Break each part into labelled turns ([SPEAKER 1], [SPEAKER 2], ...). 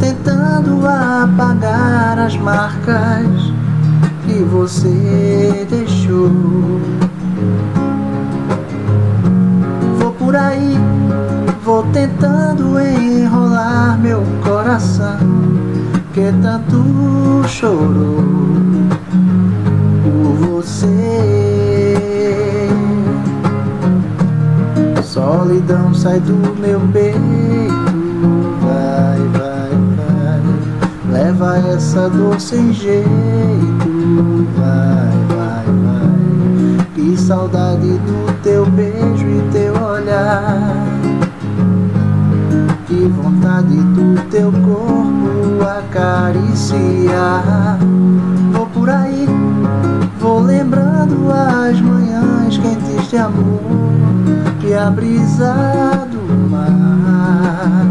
[SPEAKER 1] tentando apagar as marcas que você deixou. Vou por aí, vou tentando enrolar meu coração, que tanto chorou por você. Solidão sai do meu peito, vai, vai, vai, leva essa dor sem jeito, vai, vai, vai. Que saudade do teu beijo e teu olhar, que vontade do teu corpo acariciar. Vou por aí, vou lembrando as manhãs quentes de amor e a brisa do mar.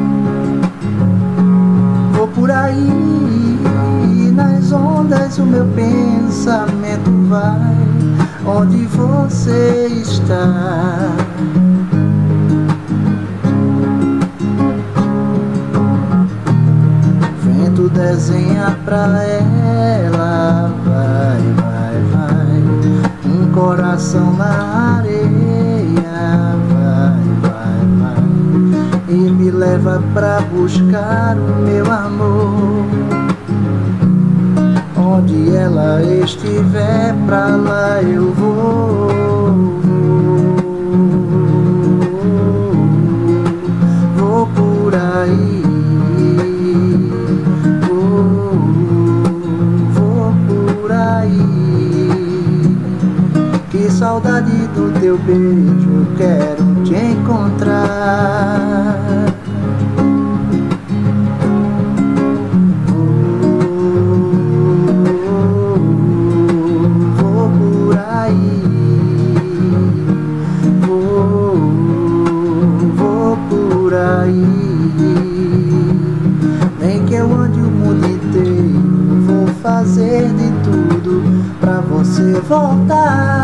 [SPEAKER 1] Vou por aí, nas ondas o meu pensamento vai, onde você está. Vento desenha pra ela, vai, vai, vai, um coração na areia, vai, vai, vai, e me leva pra buscar o meu amor. Onde ela estiver, pra lá eu vou. Vou por aí, vou por aí. Que saudade do teu beijo, eu quero te encontrar. Nem que eu ande o mundo inteiro, vou fazer de tudo pra você voltar.